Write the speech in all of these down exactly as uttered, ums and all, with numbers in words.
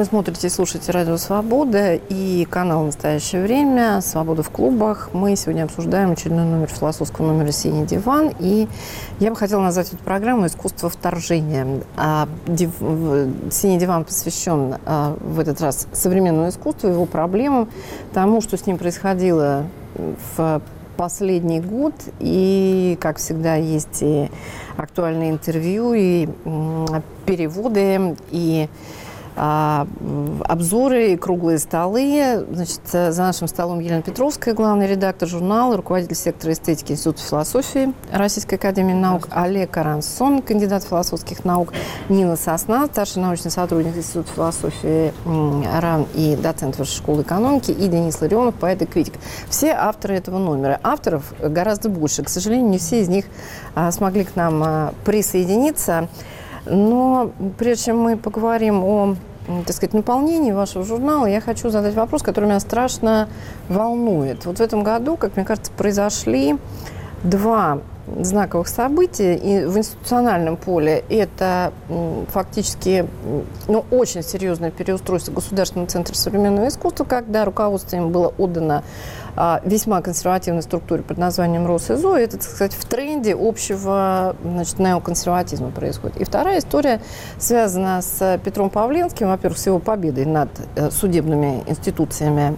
смотрите и слушаете Радио Свобода и канал «Настоящее время», «Свобода в клубах». Мы сегодня обсуждаем очередной номер философского номера «Синий диван». И я бы хотела назвать эту программу «Искусство вторжения». А, див... «Синий диван» посвящен а, в этот раз современному искусству, его проблемам, тому, что с ним происходило в последний год. И, как всегда, есть и актуальные интервью, и м, переводы, и а, обзоры, и круглые столы. Значит, за нашим столом Елена Петровская, главный редактор журнала, руководитель сектора эстетики Института философии Российской академии наук, Олег Арансон, кандидат философских наук, Нина Сосна, старший научный сотрудник Института философии РАН и доцент Высшей школы экономики, и Денис Ларионов, поэт и критик. Все авторы этого номера. Авторов гораздо больше. К сожалению, не все из них а, смогли к нам а, присоединиться. Но прежде чем мы поговорим о, так сказать, наполнении вашего журнала, я хочу задать вопрос, который меня страшно волнует. Вот в этом году, как мне кажется, произошли два знаковых события и в институциональном поле. Это фактически ну, очень серьезное переустройство Государственного центра современного искусства, когда руководство им было отдано а, весьма консервативной структуре под названием РосИЗО. Это, так сказать, в тренде общего, значит, неоконсерватизма происходит. И вторая история связана с Петром Павленским, во-первых, с его победой над э, судебными институциями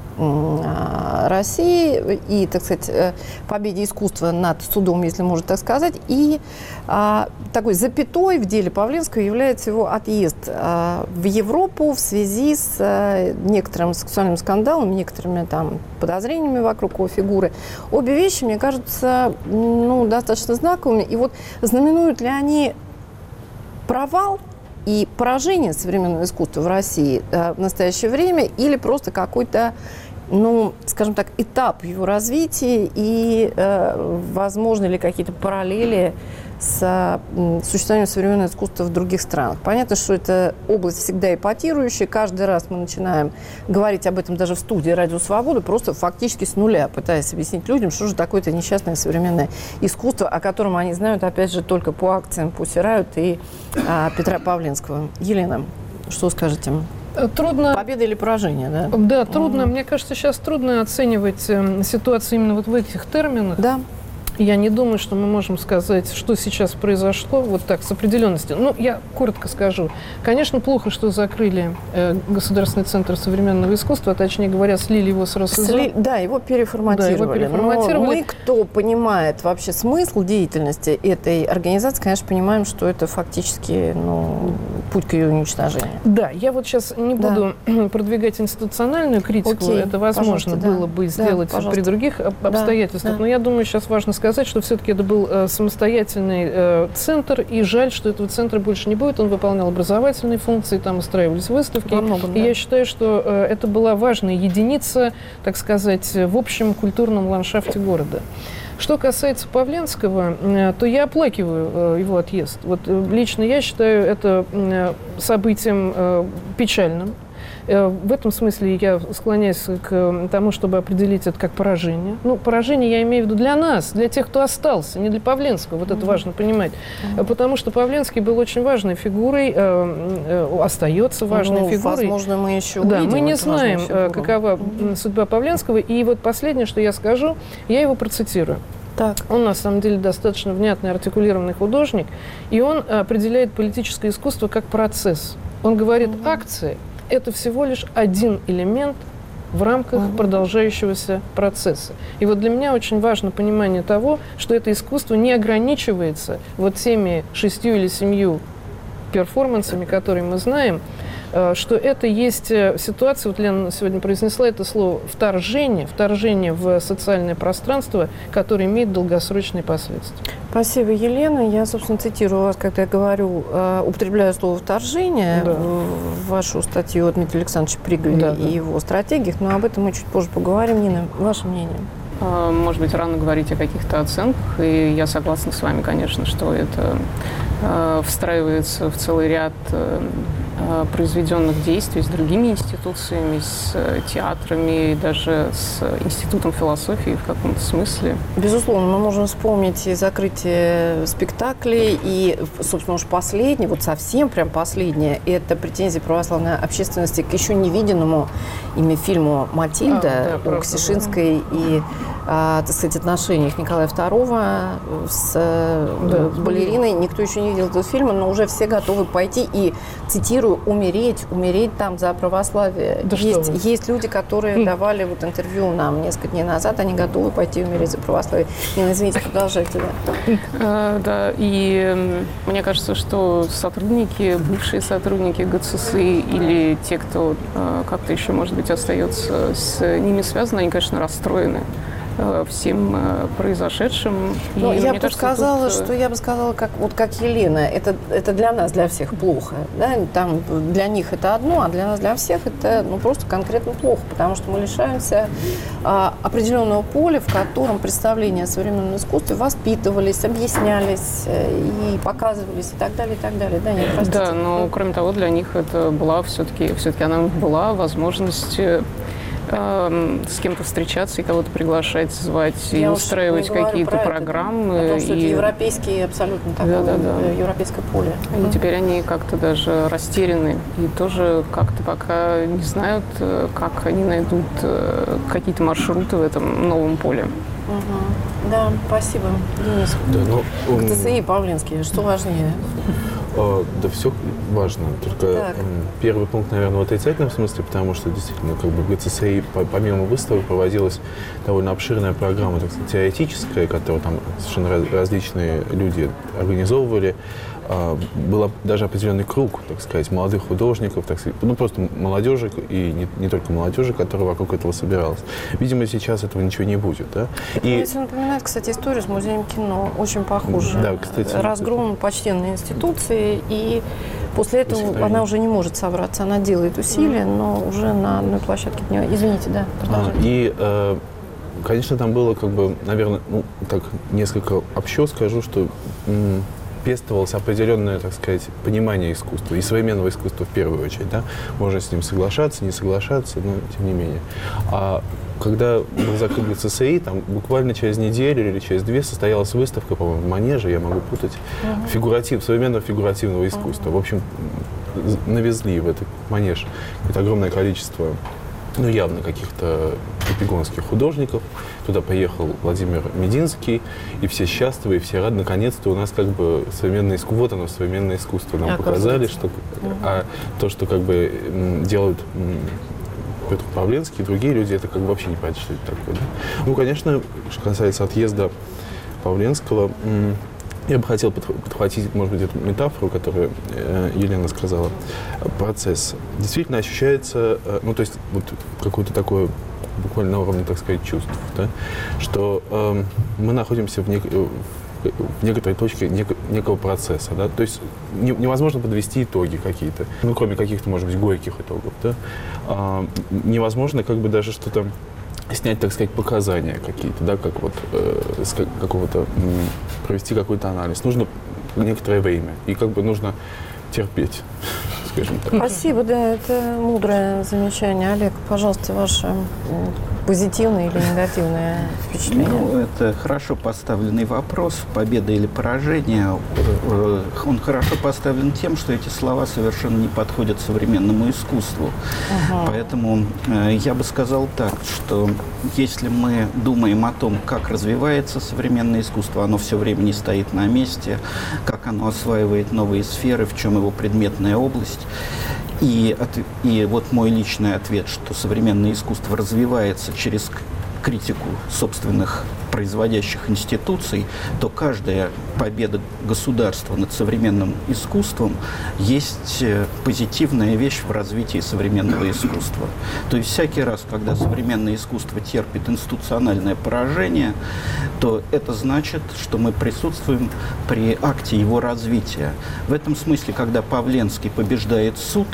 э, России и, так сказать, э, победе искусства над судом, если можно так сказать. И а, такой запятой в деле Павленского является его отъезд а, в Европу в связи с а, некоторым сексуальным скандалом, некоторыми там подозрениями вокруг его фигуры. Обе вещи, мне кажутся, ну, достаточно знаковыми. И вот знаменуют ли они провал и поражение современного искусства в России а, в настоящее время или просто какой-то, ну, скажем так, этап его развития и, э, возможно ли какие-то параллели с э, существованием современного искусства в других странах. Понятно, что это область всегда эпатирующая. Каждый раз мы начинаем говорить об этом даже в студии «Радио Свобода», просто фактически с нуля, пытаясь объяснить людям, что же такое-то несчастное современное искусство, о котором они знают, опять же, только по акциям Пусси Райот и э, Петра Павленского. Елена, что скажете? Трудно... Победа или поражение, да? Да, трудно. Mm-hmm. Мне кажется, сейчас трудно оценивать э, ситуацию именно вот в этих терминах. Да. Я не думаю, что мы можем сказать, что сейчас произошло, вот так, с определенностью. Ну, я коротко скажу. Конечно, плохо, что закрыли э, Государственный центр современного искусства, а точнее говоря, слили его с РосИЗО. Сли... Да, его переформатировали. Да, его переформатировали. Но мы, кто понимает вообще смысл деятельности этой организации, конечно, понимаем, что это фактически, ну, путь к ее уничтожению. Да, я вот сейчас не буду да. продвигать институциональную критику. Окей, это возможно было да. бы сделать да, при других обстоятельствах. Да, да. Но я думаю, сейчас важно сказать, что все-таки это был э, самостоятельный э, центр, и жаль, что этого центра больше не будет. Он выполнял образовательные функции, там устраивались выставки. Многом, и да. я считаю, что э, это была важная единица, так сказать, в общем культурном ландшафте города. Что касается Павленского, э, то я оплакиваю э, его отъезд. Вот э, лично я считаю это э, событием э, печальным. В этом смысле я склоняюсь к тому, чтобы определить это как поражение. Ну, поражение я имею в виду для нас, для тех, кто остался, не для Павленского. Вот mm-hmm. это важно понимать. Mm-hmm. Потому что Павленский был очень важной фигурой, э, э, остается важной ну, фигурой. Возможно, мы еще увидим. Да, мы не знаем, какова mm-hmm. судьба Павленского. И вот последнее, что я скажу, я его процитирую. Так. Он, на самом деле, достаточно внятный, артикулированный художник, и он определяет политическое искусство как процесс. Он говорит, mm-hmm. акции – это всего лишь один элемент в рамках uh-huh. продолжающегося процесса. И вот для меня очень важно понимание того, что это искусство не ограничивается вот теми шестью или семью перформансами, которые мы знаем, что это есть ситуация, вот Лена сегодня произнесла это слово «вторжение», вторжение в социальное пространство, которое имеет долгосрочные последствия. Спасибо, Елена. Я, собственно, цитирую вас, когда я говорю, употребляю слово «вторжение» да. в вашу статью от Дмитрия Александровича Приголя да, и да. его стратегиях, но об этом мы чуть позже поговорим. Нина, ваше мнение? Может быть, рано говорить о каких-то оценках, и я согласна с вами, конечно, что это встраивается в целый ряд произведенных действий с другими институциями, с театрами и даже с Институтом философии в каком-то смысле. Безусловно, мы можем вспомнить и закрытие спектаклей, и, собственно, уж последнее, вот совсем прям последнее, это претензии православной общественности к еще невиденному ими фильму «Матильда» а, да, у Ксишинской да. и, а, так сказать, отношениях Николая второго с, да, с балериной. Никто еще не видел этого фильма, но уже все готовы пойти и, цитирую, умереть, умереть там за православие. Да есть, есть люди, которые mm. давали вот интервью нам несколько дней назад, они готовы пойти умереть за православие. Нина, извините, продолжайте. Да. А, да, и мне кажется, что сотрудники, бывшие сотрудники ГЦСИ или те, кто а, как-то еще, может быть, остается с ними связаны, они, конечно, расстроены всем произошедшим. Ну, я бы кажется, сказала, тут... что я бы сказала, как, вот как Елена, это, это для нас, для всех плохо. Да? Там, для них это одно, а для нас, для всех это ну, просто конкретно плохо, потому что мы лишаемся а, определенного поля, в котором представления о современном искусстве воспитывались, объяснялись и показывались и так далее, и так далее. Да, не, да, но кроме того, для них это была все-таки, все-таки она была возможность с кем-то встречаться и кого-то приглашать, звать, я и устраивать какие-то программы. Это, потому что и... это европейские абсолютно такое, да, да, да. европейское поле. И mm-hmm. теперь они как-то даже растеряны и тоже как-то пока не знают, как они найдут какие-то маршруты в этом новом поле. Угу. Да, спасибо, Денис. Да, ну, ГЦСИ и Павленский, что важнее? Э, да все важно, только так. Первый пункт, наверное, в отрицательном смысле, потому что действительно как бы в ГЦСИ помимо выставок проводилась довольно обширная программа, так сказать, теоретическая, которую там совершенно различные люди организовывали. Был даже определенный круг, так сказать, молодых художников, так сказать, ну просто молодежи и не, не только молодежи, которая вокруг этого собиралась. Видимо, сейчас этого ничего не будет, да? И... Это напоминает, кстати, историю с музеем кино, очень похоже. Да, кстати. Разгром почтенной институции, и после этого она уже не может собраться, она делает усилия, но уже на одной площадке дня. Извините, да, продолжайте. А, и, э, конечно, там было, как бы, наверное, ну, так, несколько общо скажу, что м- пестовалось определенное, так сказать, понимание искусства, и современного искусства в первую очередь, да, можно с ним соглашаться, не соглашаться, но тем не менее. А когда был закрыт ГЦСИ, там буквально через неделю или через две состоялась выставка, по-моему, в Манеже, я могу путать, uh-huh. фигуратив, современного фигуративного искусства. Uh-huh. В общем, навезли в этот Манеж какое-то огромное количество, ну, явно каких-то эпигонских художников. Туда поехал Владимир Мединский, и все счастливы, и все рады. Наконец-то у нас как бы современное искусство, вот оно, современное искусство. Нам а, показали, что угу. а то, что как бы делают Петр Павленский и другие люди, это как бы вообще не понятно, что это такое. Да? Ну, конечно, что касается отъезда Павленского, я бы хотел подхватить, может быть, эту метафору, которую э, Елена сказала. Процесс. Действительно ощущается, э, ну, то есть, вот какое-то такое, буквально на уровне, так сказать, чувств, да, что э, мы находимся в, нек- в некоторой точке нек- некого процесса, да, то есть не- невозможно подвести итоги какие-то, ну, кроме каких-то, может быть, горьких итогов, да, э, невозможно как бы даже что-то снять, так сказать, показания какие-то, да, как вот э, с какого-то м, провести какой-то анализ. Нужно некоторое время, и как бы нужно терпеть, скажем так. Спасибо, да, это мудрое замечание. Олег, пожалуйста, ваше позитивное или негативное впечатление? Ну, это хорошо поставленный вопрос, победа или поражение. Он хорошо поставлен тем, что эти слова совершенно не подходят современному искусству. Ага. Поэтому э, я бы сказал так, что если мы думаем о том, как развивается современное искусство, оно все время не стоит на месте, как оно осваивает новые сферы, в чем его предметная область. И, и вот мой личный ответ, что современное искусство развивается через критику собственных производящих институций, то каждая победа государства над современным искусством есть позитивная вещь в развитии современного искусства. То есть всякий раз, когда современное искусство терпит институциональное поражение, то это значит, что мы присутствуем при акте его развития. В этом смысле, когда Павленский побеждает суд,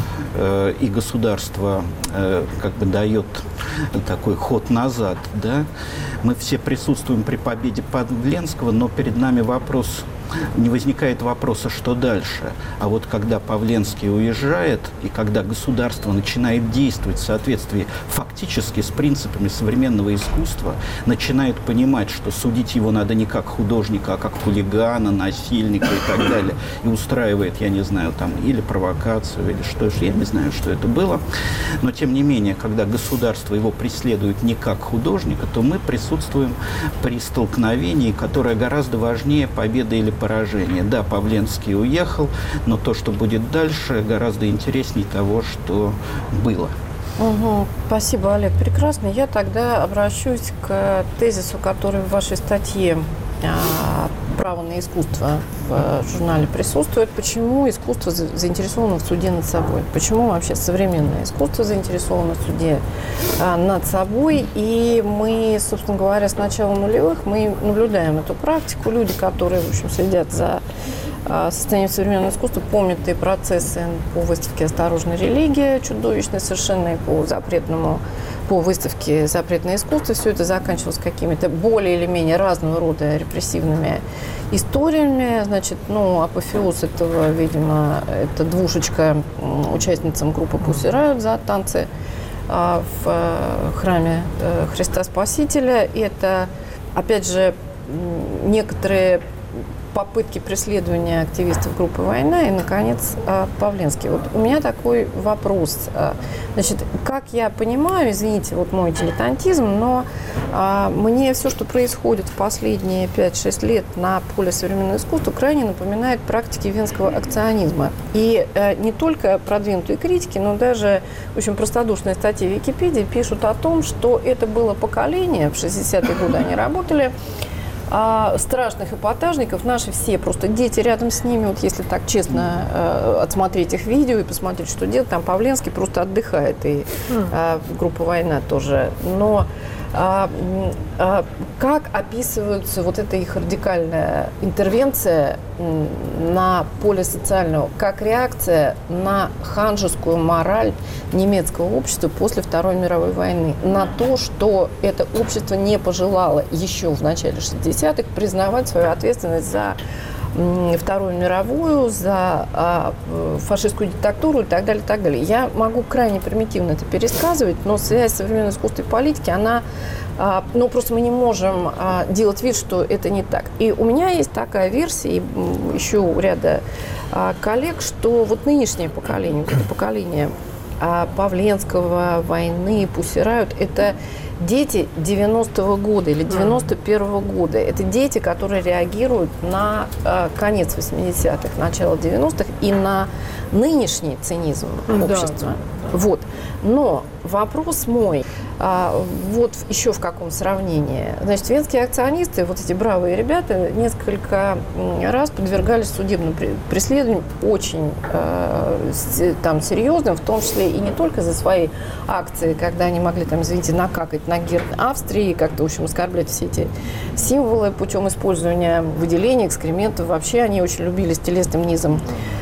э, и государство э, как бы дает такой ход назад, да, мы все присутствуем при победе Павленского, но перед нами вопрос не возникает вопроса, что дальше. А вот когда Павленский уезжает, и когда государство начинает действовать в соответствии фактически с принципами современного искусства, начинает понимать, что судить его надо не как художника, а как хулигана, насильника и так далее, и устраивает, я не знаю, там, или провокацию, или что же, я не знаю, что это было. Но, тем не менее, когда государство его преследует не как художника, то мы присутствуем при столкновении, которое гораздо важнее победы или поражения. Да, Павленский уехал, но то, что будет дальше, гораздо интереснее того, что было. Угу. Спасибо, Олег. Прекрасно. Я тогда обращусь к тезису, который в вашей статье «Право на искусство» в журнале присутствует. Почему искусство заинтересовано в суде над собой? Почему вообще современное искусство заинтересовано в суде над собой? И мы, собственно говоря, с начала нулевых мы наблюдаем эту практику. Люди, которые, в общем, следят за состоянием современного искусства, помнят и процессы по выставке «Осторожная религия», чудовищные совершенно, и по запретному по выставке «Запретное искусство». Все это заканчивалось какими-то более или менее разного рода репрессивными историями. Значит, ну, апофеоз этого, видимо, это двушечка участницам группы Pussy Riot за танцы а, в а, храме а, Христа Спасителя. И это, опять же, некоторые попытки преследования активистов группы «Война» и, наконец, Павленский. Вот у меня такой вопрос. Значит, как я понимаю, извините, вот мой дилетантизм, но а, мне все, что происходит в последние пять-шесть лет на поле современного искусства, крайне напоминает практики венского акционизма. И а, не только продвинутые критики, но даже, в общем, простодушные статьи в Википедии пишут о том, что это было поколение, в шестидесятые годы они работали, А страшных эпатажников, наши все просто дети рядом с ними, вот если так честно э, отсмотреть их видео и посмотреть, что делает, там Павленский просто отдыхает, и э, группа «Война» тоже. Но э, э, как описывается вот эта их радикальная интервенция на поле социального, как реакция на ханжескую мораль немецкого общества после Второй мировой войны, на то, что это общество не пожелало еще в начале шестидесятых признавать свою ответственность за Вторую мировую, за а, фашистскую диктатуру и так далее, и так далее. Я могу крайне примитивно это пересказывать, но связь современного искусства и политики, она, а, ну, просто мы не можем а, делать вид, что это не так. И у меня есть такая версия, и еще у ряда а, коллег, что вот нынешнее поколение, вот это поколение а, Павленского, «Войны», Pussy Riot, это дети девяностого года или девяносто первого года. Это дети, которые реагируют на э, конец восьмидесятых, начало девяностых и на нынешний цинизм общества. Да. Вот. Но вопрос мой, а, вот еще в каком сравнении. Значит, венские акционисты, вот эти бравые ребята, несколько раз подвергались судебным преследованиям очень а, с, там, серьезным, в том числе и не только за свои акции, когда они могли, там, извините, накакать на герб Австрии, как-то, в общем, оскорблять все эти символы путем использования выделения, экскрементов. Вообще они очень любили с телесным низом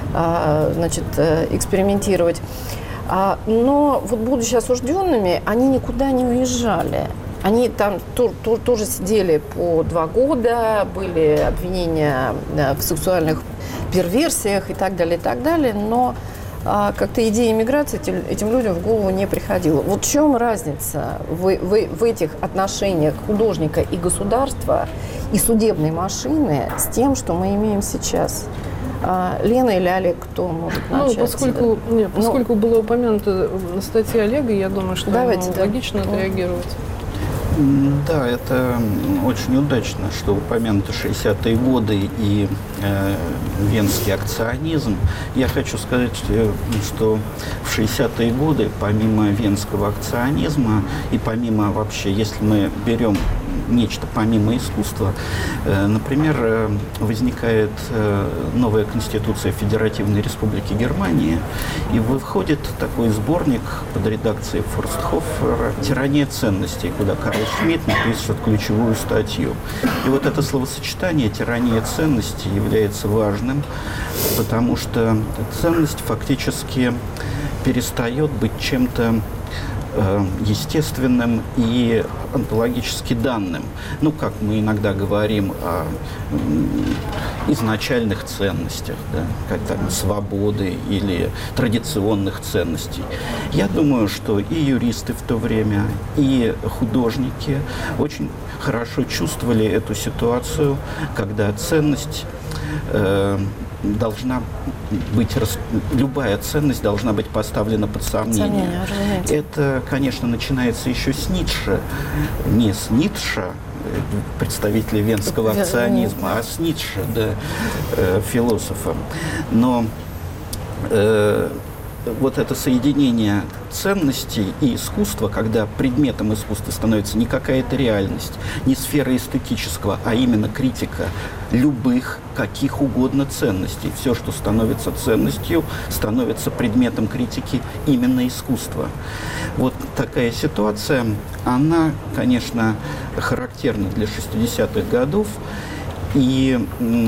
а, значит, экспериментировать. А, но вот будучи осужденными, они никуда не уезжали. Они там то, то, тоже сидели по два года, были обвинения в сексуальных перверсиях и так далее, и так далее. Но а, как-то идея иммиграции этим, этим людям в голову не приходила. Вот в чем разница в, в, в этих отношениях художника и государства и судебной машины с тем, что мы имеем сейчас? Лена или Олег, кто может начать? Ну, поскольку, нет, поскольку ну, было упомянуто на статье Олега, я думаю, что давайте, да. логично отреагировать. Да, это очень удачно, что упомянуты шестидесятые годы и э, венский акционизм. Я хочу сказать, что в шестидесятые годы, помимо венского акционизма и помимо вообще, если мы берем нечто помимо искусства. Например, возникает новая конституция Федеративной Республики Германии, и выходит такой сборник под редакцией Форстхофера «Тирания ценностей», куда Карл Шмидт напишет ключевую статью. И вот это словосочетание «тирания ценностей» является важным, потому что ценность фактически перестает быть чем-то естественным и онтологически данным. Ну, как мы иногда говорим о изначальных ценностях, да, как там свободы или традиционных ценностей. Я думаю, что и юристы в то время, и художники очень хорошо чувствовали эту ситуацию, когда ценность э, должна быть, любая ценность должна быть поставлена под сомнение. Сомнение, это, конечно, начинается еще с Ницше, не с Ницше, представителя венского акционизма, а с Ницше, да, э, философа. Но э, вот это соединение ценностей и искусства, когда предметом искусства становится не какая-то реальность, не сфера эстетического, а именно критика любых, каких угодно ценностей. Все, что становится ценностью, становится предметом критики именно искусства. Вот такая ситуация, она, конечно, характерна для шестидесятых годов, и,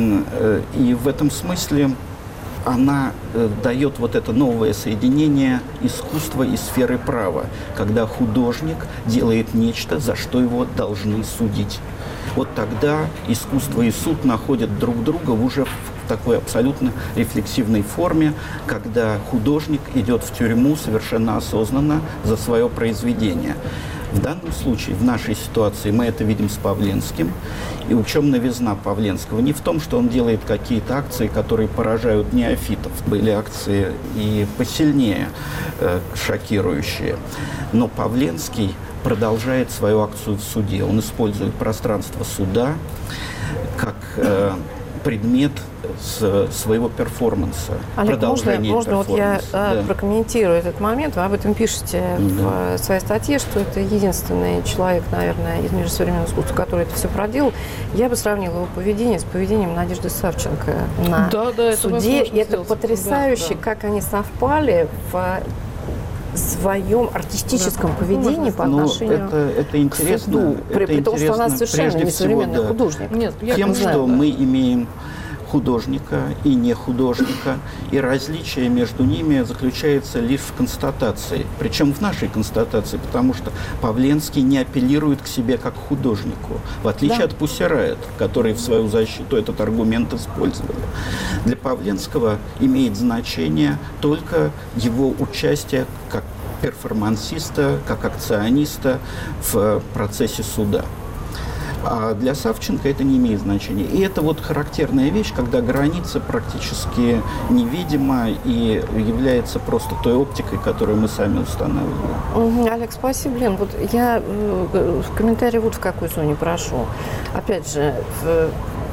и в этом смысле она э, дает вот это новое соединение искусства и сферы права, когда художник делает нечто, за что его должны судить. Вот тогда искусство и суд находят друг друга уже в такой абсолютно рефлексивной форме, когда художник идет в тюрьму совершенно осознанно за свое произведение. В данном случае, в нашей ситуации, мы это видим с Павленским. И в чем новизна Павленского? Не в том, что он делает какие-то акции, которые поражают неофитов. Были акции и посильнее, э, шокирующие. Но Павленский продолжает свою акцию в суде. Он использует пространство суда как э, предмет с своего перформанса. Олег, можно, можно вот я да. прокомментирую этот момент? Вы об этом пишете да. в своей статье, что это единственный человек, наверное, из мира современного искусства, который это все проделал. Я бы сравнила его поведение с поведением Надежды Савченко на да, да, суде. Это и это потрясающе, да, да. как они совпали в своем артистическом да, поведении по отношению это, это интересно, к суду, при, это при том, что она совершенно не современный да. художник. Нет, я Тем, что знаю, мы имеем художника и не художника, и различие между ними заключается лишь в констатации. Причем в нашей констатации, потому что Павленский не апеллирует к себе как к художнику, в отличие да. от Pussy Riot, которые в свою защиту этот аргумент использовали. Для Павленского имеет значение только его участие как перформансиста, как акциониста в процессе суда. А для Савченко это не имеет значения. И это вот характерная вещь, когда граница практически невидима и является просто той оптикой, которую мы сами устанавливаем. Угу, Олег, спасибо. Блин, вот я в комментарии вот в какой зоне прошу. Опять же, в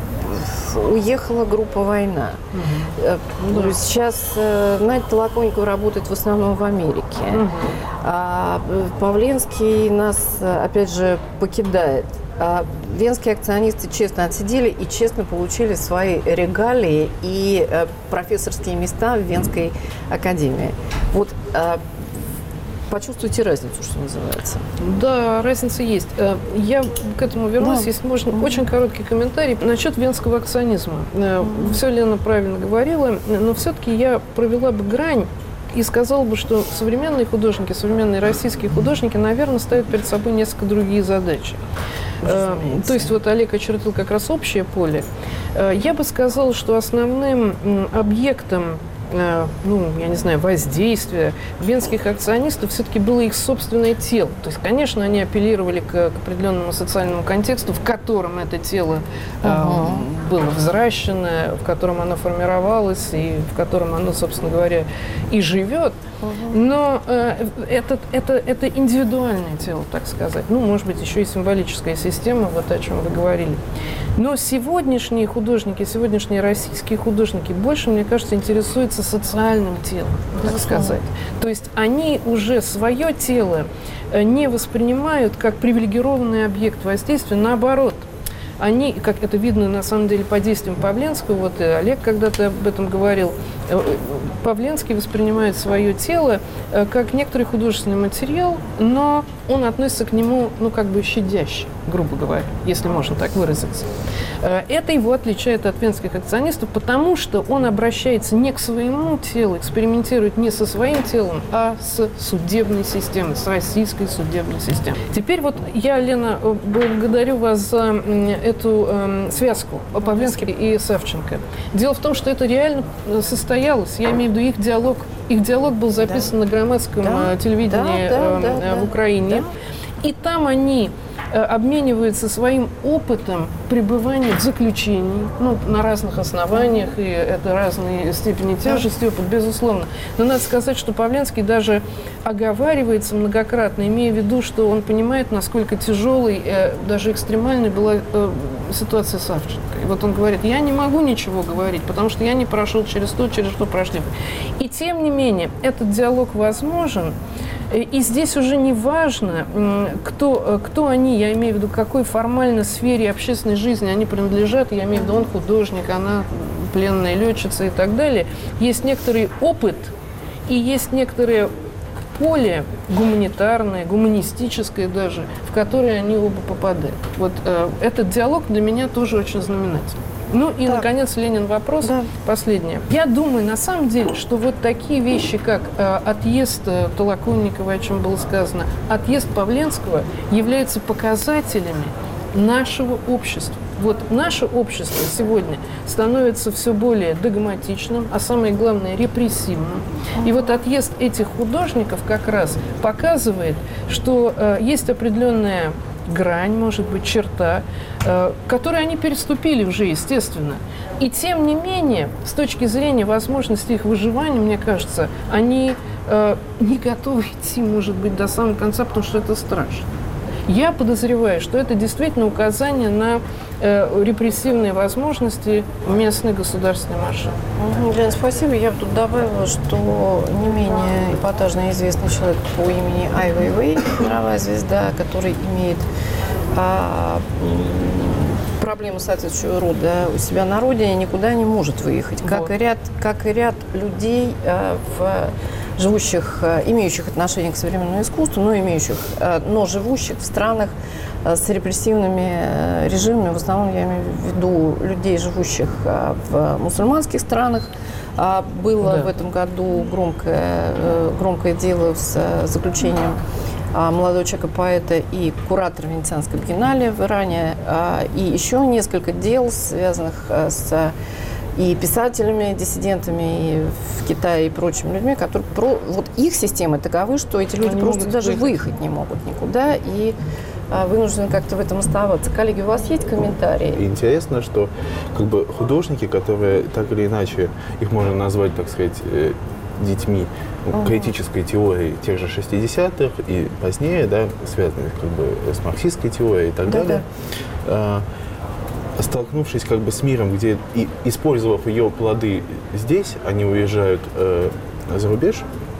уехала группа «Война». Угу. Да. Сейчас Надя Толоконникова работает в основном в Америке. Угу. А Павленский нас, опять же, покидает. А венские акционисты честно отсидели и честно получили свои регалии и э, профессорские места в Венской академии. Вот э, почувствуйте разницу, что называется. Да, разница есть. Я к этому вернусь, да. если можно. Mm-hmm. Очень короткий комментарий насчет венского акционизма. Mm-hmm. Все Лена правильно говорила, но все-таки я провела бы грань и сказала бы, что современные художники, современные российские художники, наверное, ставят перед собой несколько другие задачи. Разумеется. То есть вот Олег очертил как раз общее поле. Я бы сказала, что основным объектом, ну, я не знаю, воздействия венских акционистов все-таки было их собственное тело. То есть, конечно, они апеллировали к, к определенному социальному контексту, в котором это тело uh-huh. э, было взращено, в котором оно формировалось и в котором оно, собственно говоря, и живет. Uh-huh. Но э, это, это, это индивидуальное тело, так сказать. Ну, может быть, еще и символическая система, вот о чем вы говорили. Но сегодняшние художники, сегодняшние российские художники больше, мне кажется, интересуются социальным телом, так uh-huh. сказать. То есть они уже свое тело не воспринимают как привилегированный объект воздействия, наоборот. они, как это видно на самом деле по действиям Павленского, вот и Олег когда-то об этом говорил, Павленский воспринимает свое тело как некоторый художественный материал, но он относится к нему, ну, как бы щадяще, грубо говоря, если можно так выразиться. Это его отличает от венских акционистов, потому что он обращается не к своему телу, экспериментирует не со своим телом, а с судебной системой, с российской судебной системой. Теперь вот я, Лена, благодарю вас за эту э, связку Павленский и Савченко. Дело в том, что это реально состоялось. Я имею в виду их диалог. Их диалог был записан да. на громадском да. телевидении да, да, э, да, в Украине. Да. И там они обмениваются своим опытом пребывания в заключении, ну, на разных основаниях, и это разные степени тяжести, опыт, безусловно. Но надо сказать, что Павленский даже оговаривается многократно, имея в виду, что он понимает, насколько тяжелой, э, даже экстремальной была э, ситуация Савченко. И вот он говорит, я не могу ничего говорить, потому что я не прошел через то, через что прошли. И тем не менее, этот диалог возможен. И здесь уже не важно, кто, кто они, я имею в виду, к какой формально сфере общественной жизни они принадлежат, я имею в виду, он художник, она пленная летчица и так далее. Есть некоторый опыт и есть некоторое поле гуманитарное, гуманистическое даже, в которое они оба попадают. Вот э, этот диалог для меня тоже очень знаменательный. Ну и, так. наконец, Ленин, вопрос да. последний. Я думаю, на самом деле, что вот такие вещи, как э, отъезд э, Толоконникова, о чем было сказано, отъезд Павленского, являются показателями нашего общества. Вот наше общество сегодня становится все более догматичным, а самое главное, репрессивным. И вот отъезд этих художников как раз показывает, что э, есть определенная грань, может быть, черта, э, которую они переступили уже, естественно. И тем не менее, с точки зрения возможности их выживания, мне кажется, они э, не готовы идти, может быть, до самого конца, потому что это страшно. Я подозреваю, что это действительно указание на э, репрессивные возможности местной государственной машины. Лена, спасибо. Я бы тут добавила, что не менее эпатажно известный человек по имени Ай Вейвей, мировая звезда, который имеет а, проблему соответствующего рода у себя на родине, никуда не может выехать. Вот. Как и ряд, как и ряд людей а, в живущих, имеющих отношение к современному искусству, но имеющих, но живущих в странах с репрессивными режимами. В основном я имею в виду людей, живущих в мусульманских странах. Было да. в этом году громкое, громкое дело с заключением молодого человека, поэта и куратора Венецианской биеннале в Иране. И еще несколько дел, связанных с и писателями, диссидентами и в Китае и прочими людьми, которые про, вот их системы таковы, что эти люди Они просто даже выехать. выехать не могут никуда и а, вынуждены как-то в этом оставаться. Коллеги, у вас есть комментарии? Интересно, что как бы художники, которые так или иначе, их можно назвать, так сказать, детьми uh-huh. критической теории тех же шестидесятых и позднее, да, связанных как бы с марксистской теорией и так да, далее, да. столкнувшись как бы с миром, где и использовав ее плоды здесь, они уезжают э, за рубеж,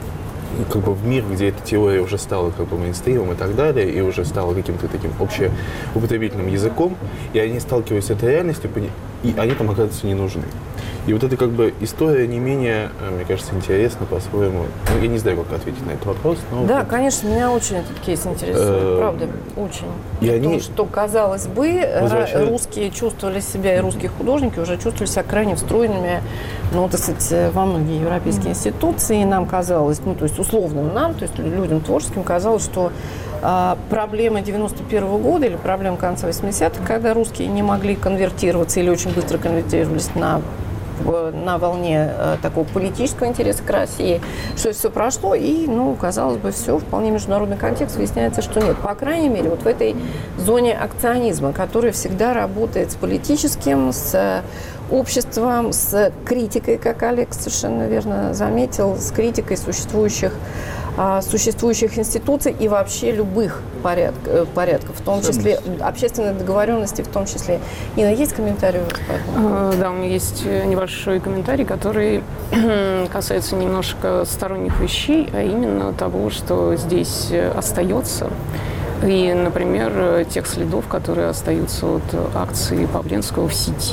как бы в мир, где эта теория уже стала как бы мейнстримом и так далее, и уже стала каким-то таким общеупотребительным языком, и они сталкиваются с этой реальностью, и они там оказываются не нужны. И вот эта как бы история не менее, мне кажется, интересна по-своему. Ну, я не знаю, как ответить на этот вопрос. Но да, вот, конечно, меня очень этот кейс интересует, правда, очень. И Потому они... что, казалось бы, возвращают... русские чувствовали себя, и русские художники уже чувствовали себя крайне встроенными, ну, так сказать, во многие европейские mm-hmm. институции. И нам казалось, ну, то есть условным нам, то есть людям творческим казалось, что а, проблема девяносто первого года или проблема конца восьмидесятых, когда русские не могли конвертироваться или очень быстро конвертировались на на волне э, такого политического интереса к России, что все прошло, и, ну, казалось бы, все, вполне международный контекст, выясняется, что нет. По крайней мере, вот в этой зоне акционизма, которая всегда работает с политическим, с обществом, с критикой, как Олег совершенно верно заметил, с критикой существующих существующих институций и вообще любых порядков, порядков в том числе общественной договоренности, в том числе. Инна, есть комментарии? Да, у меня есть небольшой комментарий, который касается немножко сторонних вещей, а именно того, что здесь остается И, например, тех следов, которые остаются от акции Павленского в сети.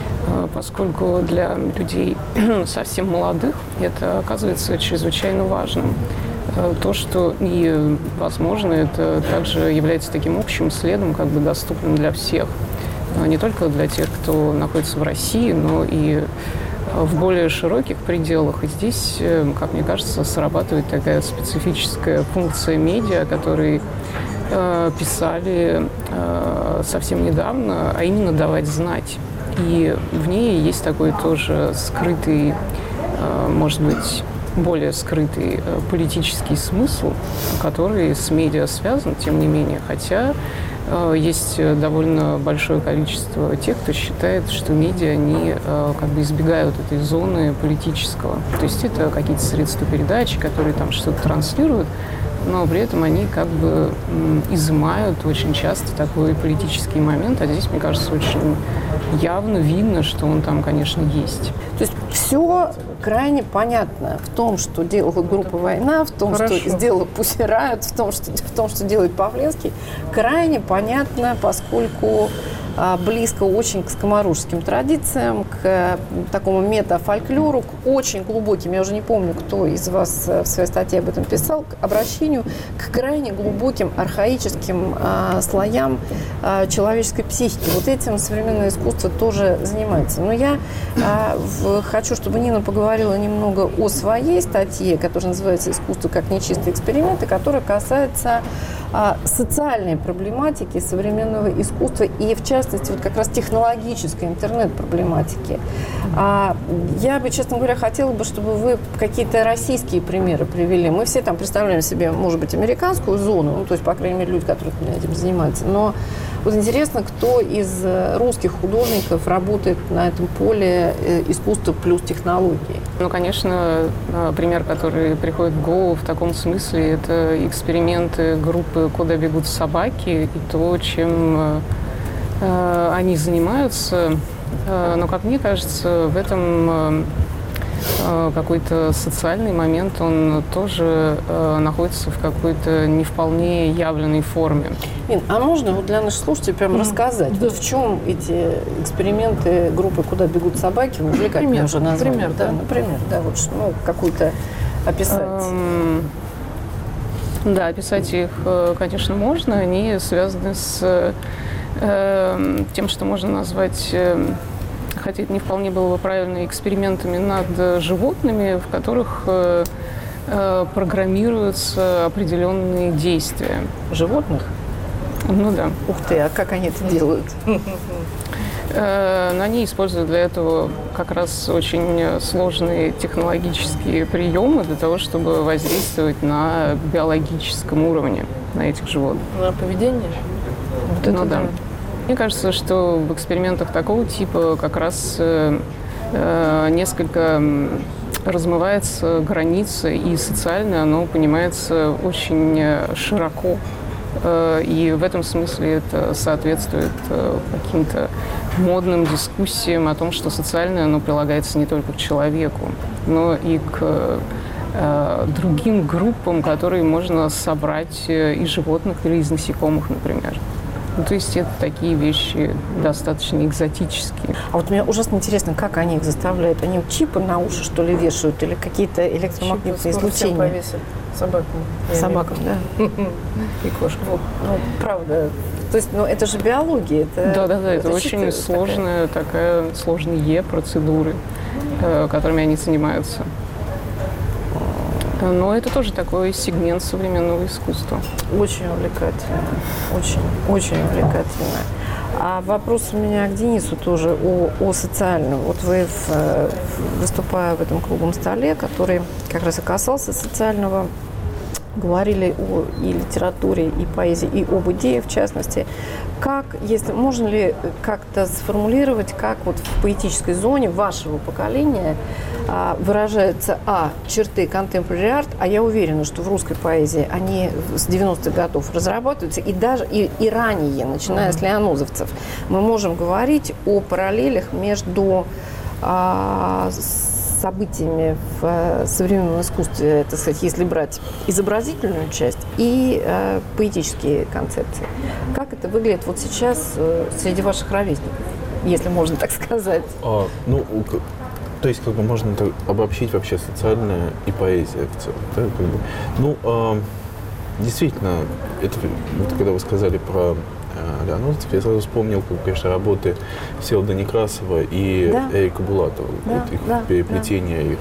Поскольку для людей совсем молодых это оказывается чрезвычайно важным. То, что и, возможно, это также является таким общим следом, как бы доступным для всех. Не только для тех, кто находится в России, но и в более широких пределах. И здесь, как мне кажется, срабатывает такая специфическая функция медиа, которые э, писали э, совсем недавно, а именно давать знать. И в ней есть такой тоже скрытый, э, может быть, более скрытый э, политический смысл, который с медиа связан, тем не менее, хотя есть довольно большое количество тех, кто считает, что медиа, они как бы избегают этой зоны политического. То есть это какие-то средства передачи, которые там что-то транслируют, но при этом они как бы изымают очень часто такой политический момент, а здесь, мне кажется, очень явно видно, что он там, конечно, есть. То есть все крайне понятно в том, что делала группа «Война», в том, Хорошо. Что сделала Pussy Riot, в том, что, в том, что делает Павленский, крайне понятно, поскольку а, близко очень к скоморожским традициям, к а, такому мета-фольклору, к очень глубоким, я уже не помню, кто из вас в своей статье об этом писал, к обращению к крайне глубоким архаическим а, слоям а, человеческой психики. Вот этим современное искусство тоже занимается. Но я а, в, хочу, чтобы Нина поговорила немного о своей статье, которая называется «Искусство как нечистые эксперименты», которая касается а, социальной проблематики современного искусства и, в частности, вот как раз технологической интернет-проблематики. А, я бы, честно говоря, хотела бы, чтобы вы какие-то российские примеры привели. Мы все там представляем себе, может быть, американскую зону, ну, то есть, по крайней мере, люди, которые этим занимаются, но вот интересно, кто из русских художников работает на этом поле искусства плюс технологии? Ну, конечно, пример, который приходит в голову в таком смысле, это эксперименты группы «Куда бегут собаки» и то, чем э, они занимаются. Э, но, как мне кажется, в этом э, какой-то социальный момент, он тоже э, находится в какой-то не вполне явленной форме. Ин, а можно вот для наших слушателей прям mm. рассказать, да. вот в чем эти эксперименты группы «Куда бегут собаки», вы как мне уже назвали? Например, да, да. Например, да, вот ну, какую-то описать. Um, да, описать их, конечно, можно. Они связаны с э, тем, что можно назвать, э, хотя это не вполне было бы правильно, экспериментами над животными, в которых э, э, программируются определенные действия. Животных? Ну да. Ух ты, а как они это делают? Они используют для этого как раз очень сложные технологические приемы для того, чтобы воздействовать на биологическом уровне на этих животных. На поведение? Вот ну да. да. Мне кажется, что в экспериментах такого типа как раз э, несколько размывается граница, и социально оно понимается очень широко. И в этом смысле это соответствует каким-то модным дискуссиям о том, что социальное, оно прилагается не только к человеку, но и к э, другим группам, которые можно собрать из животных или из насекомых, например. Ну, то есть это такие вещи достаточно экзотические. А вот мне ужасно интересно, как они их заставляют? Они чипы на уши, что ли, вешают? Или какие-то электромагнитные излучения? Собакам. Собакам, да. И кошкам. Ну, правда. То есть, ну, это же биология. Это, да, да, да. Это, это очень сложная такая, такая сложные процедуры, э, которыми они занимаются. Но это тоже такой сегмент современного искусства. Очень увлекательно. Очень, очень увлекательно. А вопрос у меня к Денису тоже о, о социальном. Вот вы, в, выступая в этом круглом столе, который как раз и касался социального, говорили о и литературе, и поэзии, и об идее, в частности. Как, если можно ли как-то сформулировать, как вот в поэтической зоне вашего поколения а, выражаются, а, черты contemporary art, а я уверена, что в русской поэзии они с девяностых годов разрабатываются, и даже и, и ранее, начиная mm-hmm. с лианозовцев, мы можем говорить о параллелях между а, с событиями в современном искусстве, так сказать, если брать изобразительную часть и э, поэтические концепции. Как это выглядит вот сейчас э, среди ваших ровесников, если можно так сказать? А, ну, то есть, как бы можно это обобщить вообще социальная и поэзия в целом. Да, как бы. Ну, э, действительно, это, вот, когда вы сказали про Леонозовцев, я сразу вспомнил, как, конечно, работы Всеволода Некрасова и да. Эрика Булатова. Да, вот их да, переплетение, да. их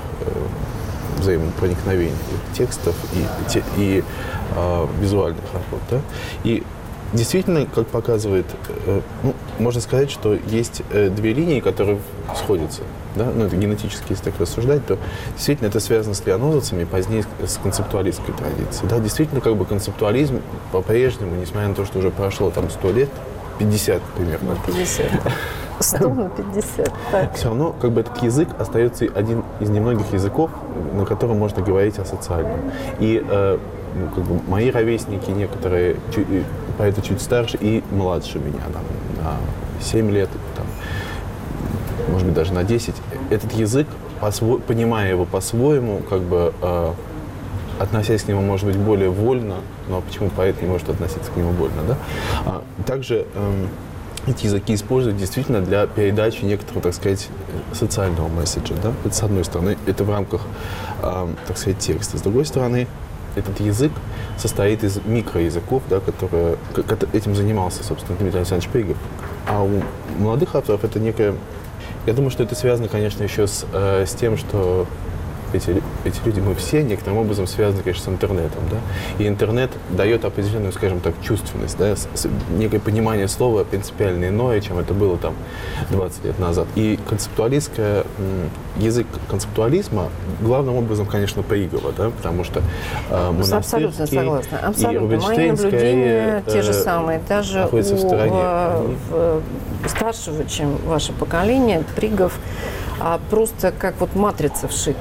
э, взаимопроникновение их текстов и, те, и э, визуальных работ. Да? И действительно, как показывает, э, ну, можно сказать, что есть э, две линии, которые сходятся. Да? Ну, это генетически, если так рассуждать, то действительно это связано с леонозовцами, позднее с концептуалистской традицией. Да? Действительно, как бы концептуализм по-прежнему, несмотря на то, что уже прошло там сто лет, пятьдесят примерно. пятьдесят. сто на пятьдесят. Так. Все равно как бы этот язык остается один из немногих языков, на котором можно говорить о социальном. И э, ну, как бы мои ровесники, некоторые чуть, поэты чуть старше и младше меня, там, на семь лет, там, может быть, даже на десять, этот язык, по-сво- понимая его по-своему, как бы э, относясь к нему, может быть, более вольно, но почему поэт не может относиться к нему вольно, да? А, также э, эти языки используют действительно для передачи некоторого, так сказать, социального месседжа, да? Это с одной стороны, это в рамках, э, так сказать, текста. С другой стороны, этот язык состоит из микроязыков, да, которые, этим занимался, собственно, Дмитрий Александрович Пригов. А у молодых авторов это некая... Я думаю, что это связано, конечно, еще с, э, с тем, что эти, эти люди, мы все некоторым образом связаны, конечно, с интернетом. Да? И интернет дает определенную, скажем так, чувственность, да? с, с, некое понимание слова принципиально иное, чем это было там двадцать лет назад. И концептуалистская, язык концептуализма главным образом, конечно, Пригова, да? Потому что э, Монастырский абсолютно согласна. Абсолютно. И Мои наблюдения э, те же самые. Даже у в в, в, старшего, чем ваше поколение, Пригов а просто как вот матрица вшит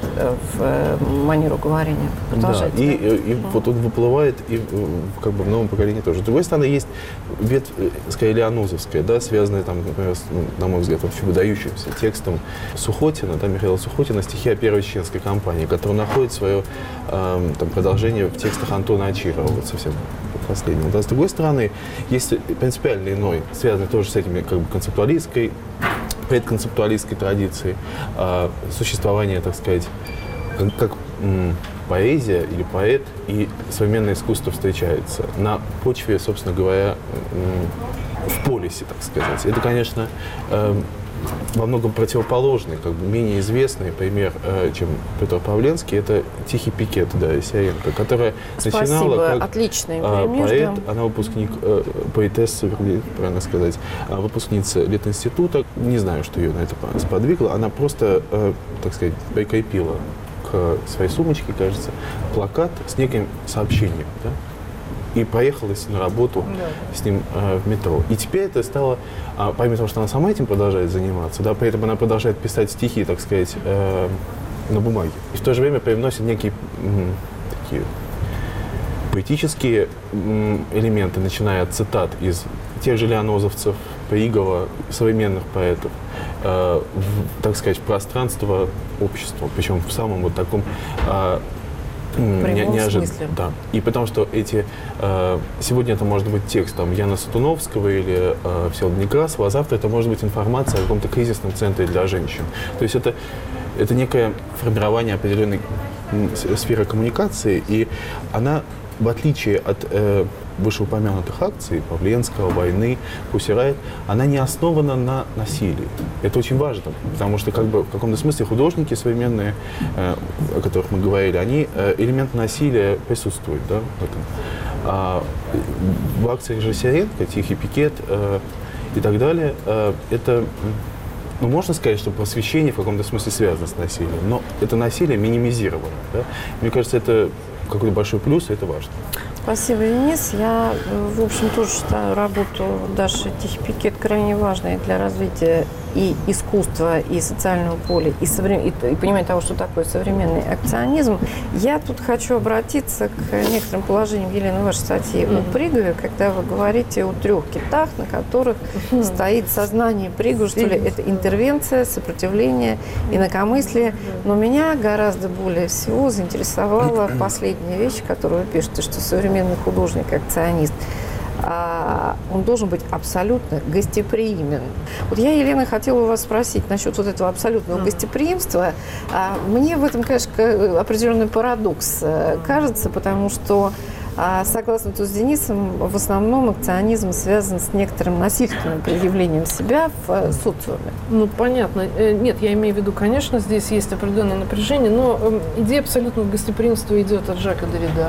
в манеру говорения. Да, и, и, и вот он выплывает и как бы в новом поколении тоже. С другой стороны, есть ветвь, скорее, леонозовская, да, связанная, там, например, с, на мой взгляд, вообще выдающимся текстом Сухотина, да, Михаила Сухотина, стихи о первой чеченской кампании, который находит свое э, там, продолжение в текстах Антона Ачирова, вот совсем последнего. Да. С другой стороны, есть принципиально иной, связанный тоже с этими как бы концептуалистской, предконцептуалистской традицией, э, существование, так сказать, как, как м, поэзия или поэт и современное искусство встречаются на почве, собственно говоря, м, в полисе, так сказать. Это, конечно, э, во многом противоположный, как бы менее известный пример, э, чем Петр Павленский, это «Тихий пикет» да, Исаенко, которая Спасибо. начинала как Отличный э, поэт, она выпускник, э, поэтесса, правильно сказать, выпускница Литинститута. Не знаю, что ее на это сподвигло. Она просто, э, так сказать, прикрепила к своей сумочке, кажется, плакат с неким сообщением, да? И поехалась на работу да. с ним э, в метро. И теперь это стало, э, помимо того, что она сама этим продолжает заниматься, да, при этом она продолжает писать стихи, так сказать, э, на бумаге. И в то же время привносит некие м, такие поэтические м, элементы, начиная от цитат из тех же леонозовцев, Пригова, современных поэтов, э, в, так сказать, в пространство общества, причем в самом вот таком... Э, Не, неожиданно. Да. И потому что эти э, сегодня это может быть текст там, Яна Сатуновского или э, Всеволода Некрасова, а завтра это может быть информация о каком-то кризисном центре для женщин. То есть это, это некое формирование определенной сферы коммуникации, и она, в отличие от э, вышеупомянутых акций Павленского, войны, Пусирайт, она не основана на насилии. Это очень важно, потому что как бы, в каком-то смысле художники современные, э, о которых мы говорили, они э, элемент насилия присутствует, да, в этом. А в акции Исаенко, «Тихий пикет» э, и так далее, э, это, ну, можно сказать, что просвещение в каком-то смысле связано с насилием, но это насилие минимизировано. Да? Мне кажется, это какой-то большой плюс, и это важно. Спасибо, Денис. Я, в общем, тоже считаю работу Даши «Тихий пикет» крайне важной для развития и искусства, и социального поля, и, соврем... и, и понимание того, что такое современный акционизм, я тут хочу обратиться к некоторым положениям, Елена, вашей статьи mm-hmm. о Пригове, когда вы говорите о трех китах, на которых mm-hmm. стоит сознание Пригова, что ли, это интервенция, сопротивление, инакомыслие. Но меня гораздо более всего заинтересовала последняя вещь, которую вы пишете, что современный художник, акционист, он должен быть абсолютно гостеприимен. Вот я, Елена, хотела у вас спросить насчет вот этого абсолютного гостеприимства. Мне в этом, конечно, определенный парадокс кажется, потому что, согласно тут с Денисом, в основном акционизм связан с некоторым насильственным проявлением себя в социуме. Ну, понятно. Нет, я имею в виду, конечно, здесь есть определенное напряжение, но идея абсолютного гостеприимства идет от Жака Деррида.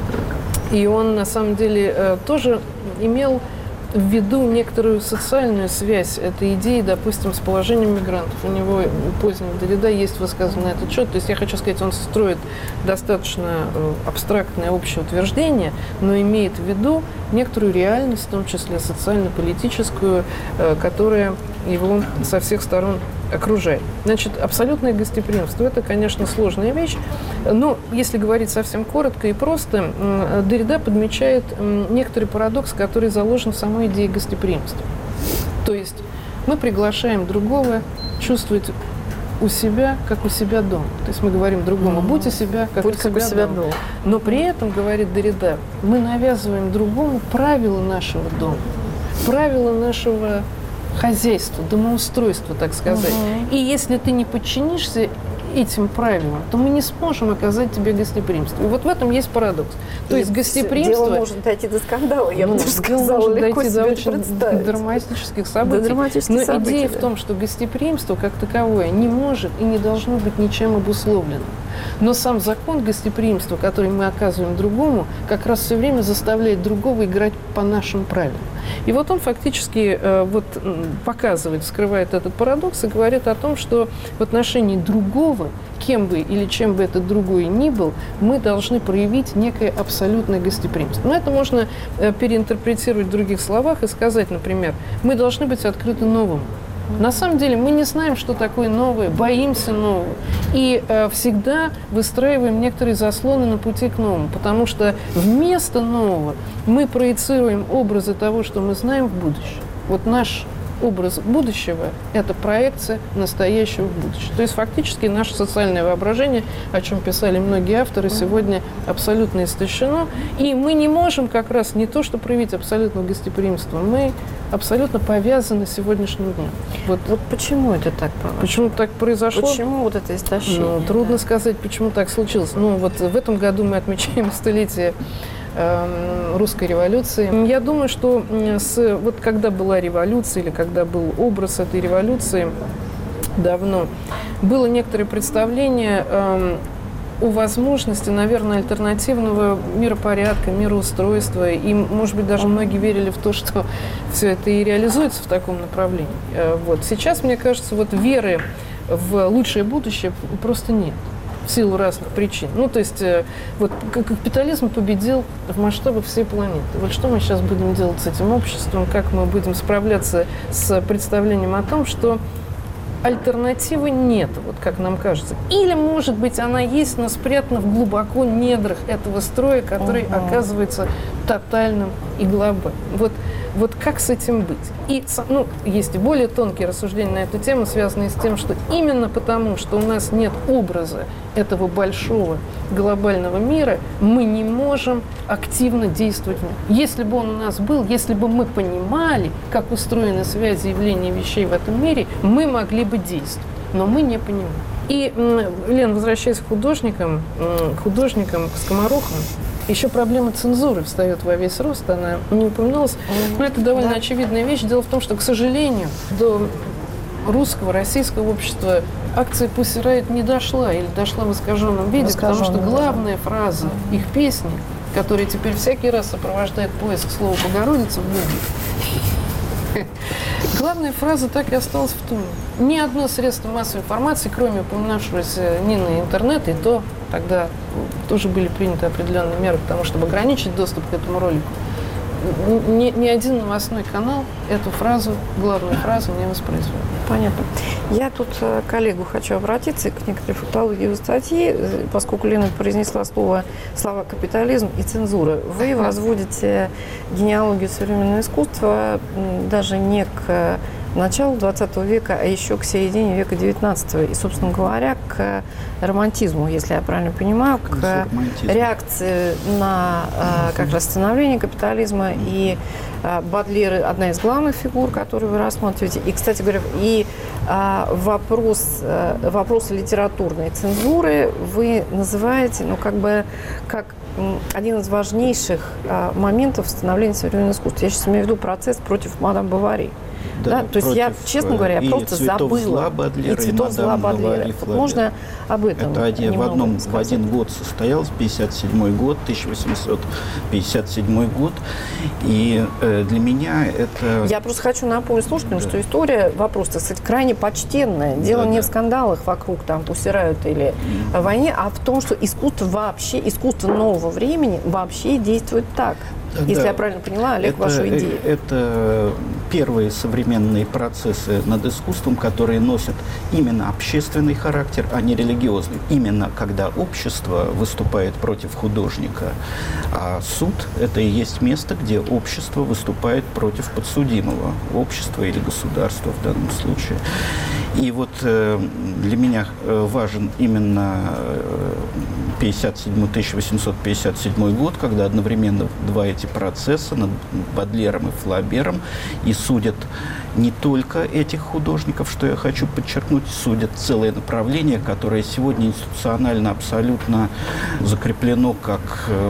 И он, на самом деле, тоже имел в виду некоторую социальную связь этой идеи, допустим, с положением мигрантов. У него у позднего Деррида есть высказанный на этот счет. То есть я хочу сказать, он строит достаточно абстрактное общее утверждение, но имеет в виду некоторую реальность, в том числе социально-политическую, которая его со всех сторон окружает. Значит, абсолютное гостеприимство – это, конечно, сложная вещь, но если говорить совсем коротко и просто, Деррида подмечает некоторый парадокс, который заложен в самой идее гостеприимства. То есть мы приглашаем другого чувствовать у себя, как у себя дома. То есть мы говорим другому, mm-hmm. будь у себя, как, будь у, себя, себя дома. дома. Но при этом, говорит Деррида, мы навязываем другому правила нашего дома, правила нашего хозяйства, домоустройства, так сказать. Угу. И если ты не подчинишься этим правилам, то мы не сможем оказать тебе гостеприимство. И вот в этом есть парадокс. То и есть гостеприимство... Дело может дойти до скандала, я ну, бы даже сказала, может легко дойти себе до очень представить. драматических событий. До драматических Но событий, идея да. в том, что гостеприимство как таковое не может и не должно быть ничем обусловлено. Но сам закон гостеприимства, который мы оказываем другому, как раз все время заставляет другого играть по нашим правилам. И вот он фактически э, вот, показывает, вскрывает этот парадокс и говорит о том, что в отношении другого, кем бы или чем бы этот другой ни был, мы должны проявить некое абсолютное гостеприимство. Но это можно э, переинтерпретировать в других словах и сказать, например, мы должны быть открыты новому. На самом деле мы не знаем, что такое новое, боимся нового. И э, всегда выстраиваем некоторые заслоны на пути к новому, потому что вместо нового мы проецируем образы того, что мы знаем в будущем. Вот наш образ будущего – это проекция настоящего в будущее. То есть фактически наше социальное воображение, о чем писали многие авторы, сегодня абсолютно истощено. И мы не можем как раз не то, что проявить абсолютное гостеприимство, мы абсолютно повязаны с сегодняшним днем. Вот, вот почему это так произошло? Почему так произошло? Почему вот это истощение? Ну, трудно да. сказать, почему так случилось. Ну, вот в этом году мы отмечаем столетие русской революции. Я думаю, что с, вот когда была революция или когда был образ этой революции давно, было некоторое представление э, о возможности, наверное, альтернативного миропорядка, мироустройства. И, может быть, даже многие верили в то, что все это и реализуется в таком направлении. Э, вот. Сейчас, мне кажется, вот веры в лучшее будущее просто нет. В силу разных причин. Ну, то есть, э, вот капитализм победил в масштабах всей планеты. Вот что мы сейчас будем делать с этим обществом, как мы будем справляться с представлением о том, что альтернативы нет, вот как нам кажется. Или, может быть, она есть, но спрятана в глубоко недрах этого строя, который uh-huh. оказывается тотальным и глобальным. Вот, вот как с этим быть? И ну, есть и более тонкие рассуждения на эту тему, связанные с тем, что именно потому, что у нас нет образа этого большого глобального мира, мы не можем активно действовать в нем. Если бы он у нас был, если бы мы понимали, как устроены связи явления вещей в этом мире, мы могли бы действовать. Но мы не понимаем. И, Лен, возвращаясь к художникам, к художникам, к скоморохам, еще проблема цензуры встает во весь рост, она не упоминалась, но это довольно да. очевидная вещь. Дело в том, что, к сожалению, до русского, российского общества акция Pussy Riot не дошла или дошла в искаженном виде, потому что главная фраза их песни, которая теперь всякий раз сопровождает поиск слова «Богородица» в Гугле, главная фраза так и осталась в туне. Ни одно средство массовой информации, кроме упоминавшегося Нины интернета, и то тогда тоже были приняты определенные меры к тому, чтобы ограничить доступ к этому ролику, ни, ни один новостной канал эту фразу, главную фразу не воспроизвел. Понятно. Я тут к коллегу хочу обратиться к некоторой фактологии статьи, поскольку Лена произнесла слово, слова «капитализм» и «цензура». Вы возводите генеалогию современного искусства даже не к началу двадцатого века, а еще к середине века девятнадцатого. И, собственно говоря, к романтизму, если я правильно понимаю, к реакции на как раз становление капитализма. И Бодлер – одна из главных фигур, которую вы рассматриваете. И, кстати говоря, и вопрос, вопрос литературной цензуры вы называете, ну, как бы, как один из важнейших моментов становления современного искусства. Я сейчас имею в виду процесс против мадам Бовари. Да, да, то есть я, честно говоря, я просто забыла. Зла Бодлера, и цветов зла Бодлера. Можно об этом Это один, в, одном, в один год состоялся, пятьдесят седьмой год, тысяча восемьсот пятьдесят седьмой год. И э, для меня это... Я просто хочу напомнить слушателям, да. что история, вопрос, так сказать, крайне почтенная. Дело да, не да. в скандалах вокруг там Пусирают или mm-hmm. войне, а в том, что искусство вообще, искусство нового времени вообще действует так. Если да. я правильно поняла, Олег, это, вашу идею. Это первые современные процессы над искусством, которые носят именно общественный характер, а не религиозный. Именно когда общество выступает против художника, а суд – это и есть место, где общество выступает против подсудимого. Общество или государство в данном случае. И вот э, для меня важен именно тысяча восемьсот пятьдесят седьмой год, когда одновременно два эти процесса над Бодлером и Флабером, и судят не только этих художников, что я хочу подчеркнуть, судят целое направление, которое сегодня институционально абсолютно закреплено как э,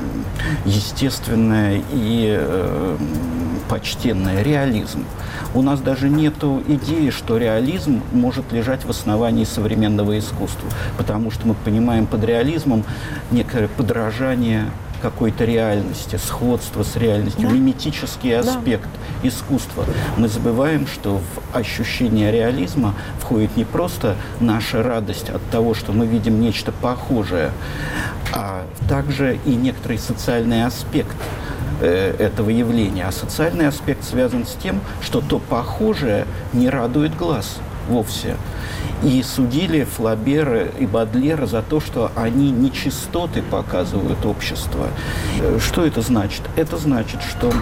естественное и э, почтенное реализм. У нас даже нет идеи, что реализм может лежать в основании современного искусства, потому что мы понимаем под реализмом некое подражание какой-то реальности, сходство с реальностью, да. миметический аспект да. искусства. Мы забываем, что в ощущение реализма входит не просто наша радость от того, что мы видим нечто похожее, а также и некоторый социальный аспект э, этого явления. А социальный аспект связан с тем, что то похожее не радует глаз вовсе. И судили Флабера и Бодлера за то, что они нечистоты показывают общество. Что это значит? Это значит, что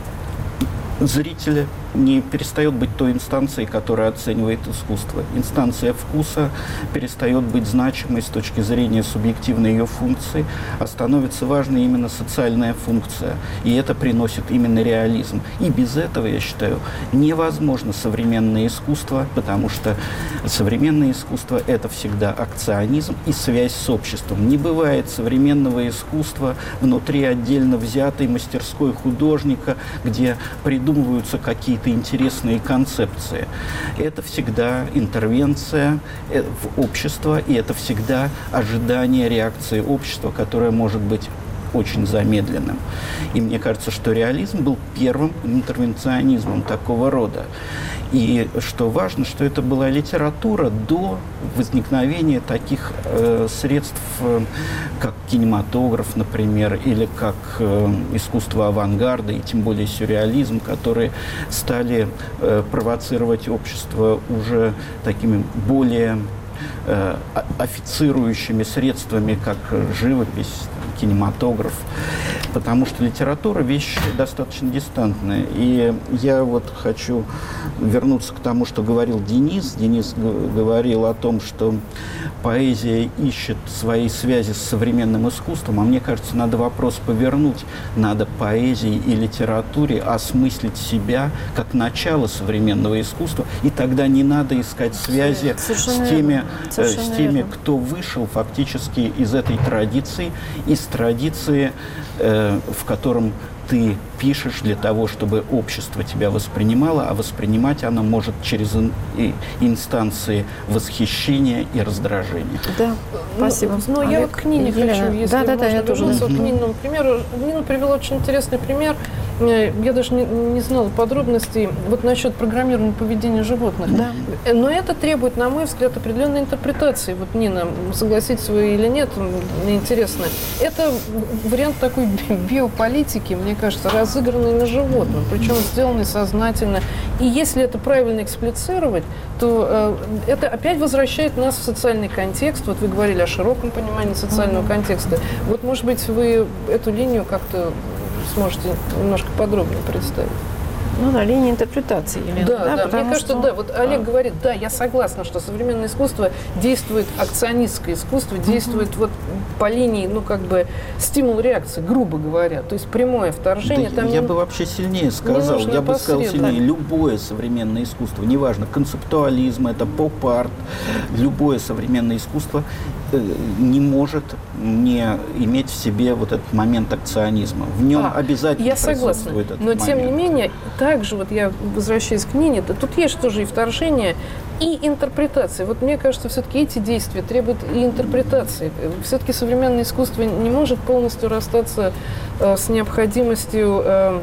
зритель не перестает быть той инстанцией, которая оценивает искусство. Инстанция вкуса перестает быть значимой с точки зрения субъективной ее функции, а становится важной именно социальная функция. И это приносит именно реализм. И без этого, я считаю, невозможно современное искусство, потому что современное искусство – это всегда акционизм и связь с обществом. Не бывает современного искусства внутри отдельно взятой мастерской художника, где придумываются какие-то интересные концепции. Это всегда интервенция в общество, и это всегда ожидание реакции общества, которое может быть очень замедленным. И мне кажется, что реализм был первым интервенционизмом такого рода. И что важно, что это была литература до возникновения таких э, средств, э, как кинематограф, например, или как э, искусство авангарда, и тем более сюрреализм, которые стали э, провоцировать общество уже такими более э, официрующими средствами, как живопись, кинематограф, потому что литература – вещь достаточно дистантная. И я вот хочу вернуться к тому, что говорил Денис. Денис говорил о том, что поэзия ищет свои связи с современным искусством, а мне кажется, надо вопрос повернуть. Надо поэзии и литературе осмыслить себя как начало современного искусства, и тогда не надо искать связи с теми, с теми, кто вышел фактически из этой традиции, из традиции, э, в котором ты пишешь для того, чтобы общество тебя воспринимало, а воспринимать оно может через ин- и инстанции восхищения и раздражения. Да, спасибо. Но, но я вот к Нине хочу, если да, да, да, я тоже. Вот к Ниному примеру. Нина привела очень интересный пример я даже не, не знала подробностей вот насчет программирования поведения животных. Да. Но это требует, на мой взгляд, определенной интерпретации. Вот, Нина, согласитесь вы или нет, мне интересно. Это вариант такой биополитики, мне кажется, разыгранный на животном, причем сделанный сознательно. И если это правильно эксплицировать, то э, это опять возвращает нас в социальный контекст. Вот вы говорили о широком понимании социального mm-hmm. контекста. Вот, может быть, вы эту линию как-то сможете немножко подробнее представить? Ну да, линия интерпретации, Елена. Да, да, да. Мне кажется, что... да. Вот Олег а... говорит, да, я согласна, что современное искусство действует, акционистское искусство действует uh-huh. вот по линии, ну, как бы, стимул-реакции, грубо говоря. То есть прямое вторжение. Да, там я не... бы вообще сильнее сказал. Я бы сказал сильнее. Любое современное искусство, неважно, концептуализм, это поп-арт, любое современное искусство не может не иметь в себе вот этот момент акционизма. В нем а, обязательно я согласна, этот но момент. Тем не менее, также вот я возвращаюсь к Нине, да, тут есть тоже и вторжение, и интерпретация. Вот мне кажется, все-таки эти действия требуют и интерпретации. Все-таки современное искусство не может полностью расстаться э, с необходимостью э,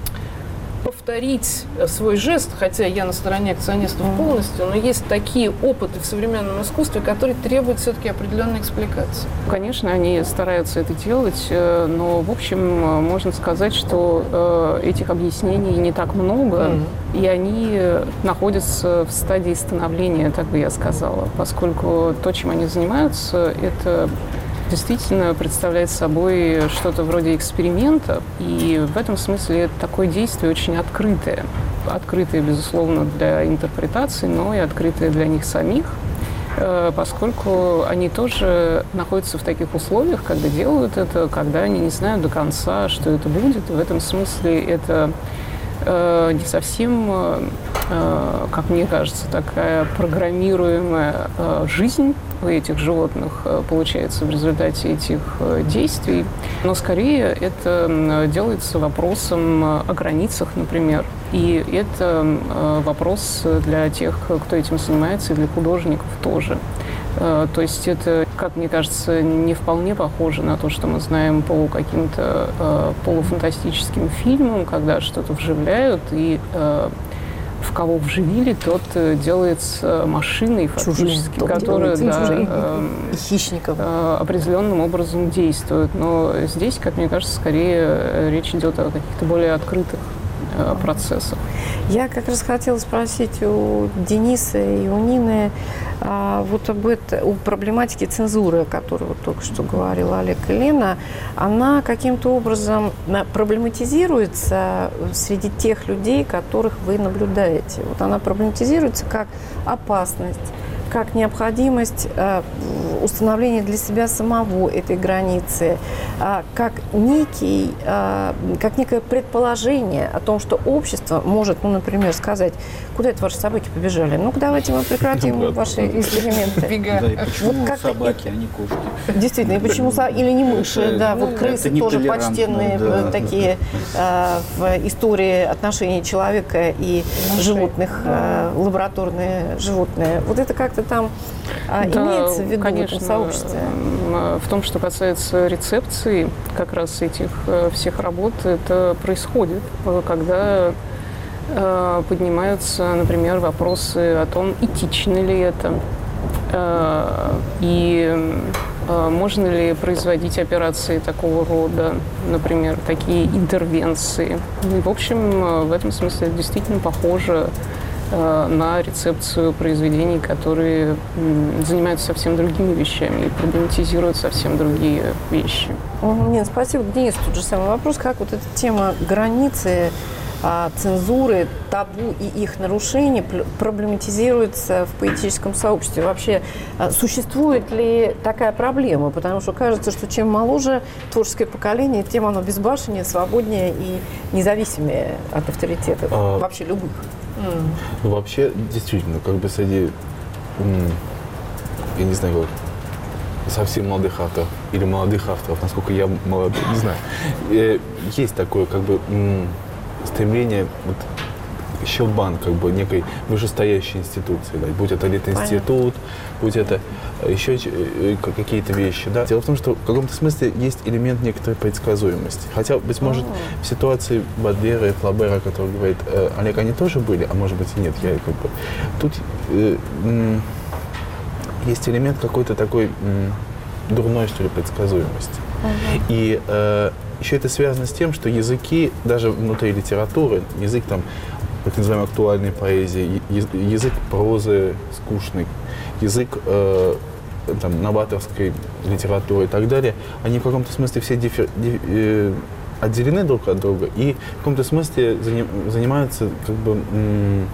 повторить свой жест, хотя я на стороне акционистов полностью, но есть такие опыты в современном искусстве, которые требуют все-таки определенной экспликации. Конечно, они стараются это делать, но, в общем, можно сказать, что этих объяснений не так много, mm-hmm. и они находятся в стадии становления, так бы я сказала, поскольку то, чем они занимаются, это действительно представляет собой что-то вроде эксперимента, и в этом смысле это такое действие очень открытое. Открытое, безусловно, для интерпретации, но и открытое для них самих, поскольку они тоже находятся в таких условиях, когда делают это, когда они не знают до конца, что это будет. В этом смысле это не совсем, как мне кажется, такая программируемая жизнь у этих животных получается в результате этих действий, но скорее это делается вопросом о границах, например, и это вопрос для тех, кто этим занимается, и для художников тоже. То есть это, как мне кажется, не вполне похоже на то, что мы знаем по каким-то э, полуфантастическим фильмам, когда что-то вживляют, и э, в кого вживили, тот делается машиной, фактически, чужим, которая да, э, хищником э, определенным образом действует. Но здесь, как мне кажется, скорее речь идет о каких-то более открытых э, процессах. Я как раз хотела спросить у Дениса и у Нины а, вот об этой, о проблематике цензуры, о которой вот только что говорила Олег и Лена. Она каким-то образом проблематизируется среди тех людей, которых вы наблюдаете. Вот она проблематизируется как опасность, как необходимость э, установления для себя самого этой границы, э, как, некий, э, как некое предположение о том, что общество может, ну, например, сказать, куда это ваши собаки побежали? Ну-ка, давайте мы прекратим ваши эксперименты. Да, и почему собаки, а не кошки? Действительно, и почему или не мыши, да, вот крысы тоже почтенные такие в истории отношений человека и животных, лабораторные животные. Вот это как-то там а, да, имеется в виду, конечно, в этом сообществе? В том, что касается рецепции как раз этих всех работ, это происходит, когда э, поднимаются, например, вопросы о том, этично ли это, э, и э, можно ли производить операции такого рода, например, такие интервенции. И, в общем, в этом смысле это действительно похоже на рецепцию произведений, которые занимаются совсем другими вещами и проблематизируют совсем другие вещи. Нет, спасибо. Денис, тут же самый вопрос, как вот эта тема границы, цензуры, табу и их нарушений проблематизируется в поэтическом сообществе. Вообще, существует ли такая проблема? Потому что кажется, что чем моложе творческое поколение, тем оно безбашеннее, свободнее и независимее от авторитетов, а... вообще любых. Mm. Ну, вообще, действительно, как бы среди, я не знаю, совсем молодых авторов или молодых авторов, насколько я молодой, не знаю, есть такое, как бы, стремление вот щелбан как бы некой вышестоящей институции, да, будь это Литинститут, будь это еще какие-то вещи. Да. Дело в том, что в каком-то смысле есть элемент некоторой предсказуемости. Хотя, быть может, в ситуации Бодлера и Флабера, который говорит Олег, они тоже были, а может быть и нет. Я, как бы, тут э, м, есть элемент какой-то такой м, дурной, что ли, предсказуемости. Uh-huh. И э, еще это связано с тем, что языки, даже внутри литературы, язык там, так называемой актуальной поэзии, язык прозы скучный, язык э, там, новаторской литературы и так далее, они в каком-то смысле все диффер, диф, э, отделены друг от друга и в каком-то смысле заним, занимаются как бы м,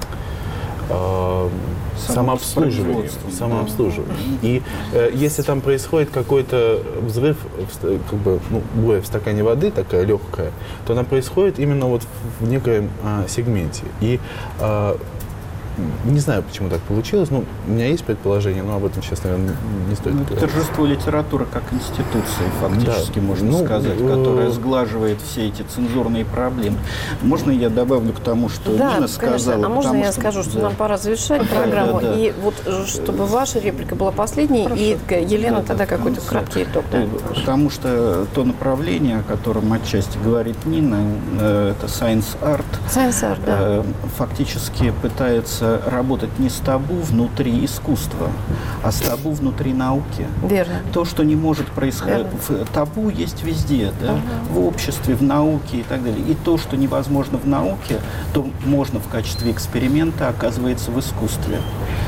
э, самообслуживанием. самообслуживанием. И э, если там происходит какой-то взрыв, как бы, ну, буря в стакане воды, такая легкая, то она происходит именно вот в некоем э, сегменте. И э, не знаю, почему так получилось, но у меня есть предположение, но об этом сейчас, наверное, не стоит ну, говорить. Торжество литературы как институции, фактически, да. можно ну, сказать, э... которая сглаживает все эти цензурные проблемы. Можно я добавлю к тому, что да, Нина сказала? сказала? А можно я что... скажу, что да. нам пора завершать программу, да, да. и вот чтобы ваша реплика была последней, Хорошо. и Елена да, тогда да, какой-то краткий итог. Да? Потому что то направление, о котором отчасти говорит Нина, это Science Art, Science Art, да. фактически пытается работать не с табу внутри искусства, а с табу внутри науки. Верно. То, что не может происходить. Табу есть везде, да? Uh-huh. В обществе, в науке и так далее. И то, что невозможно в науке, то можно в качестве эксперимента, оказывается, в искусстве.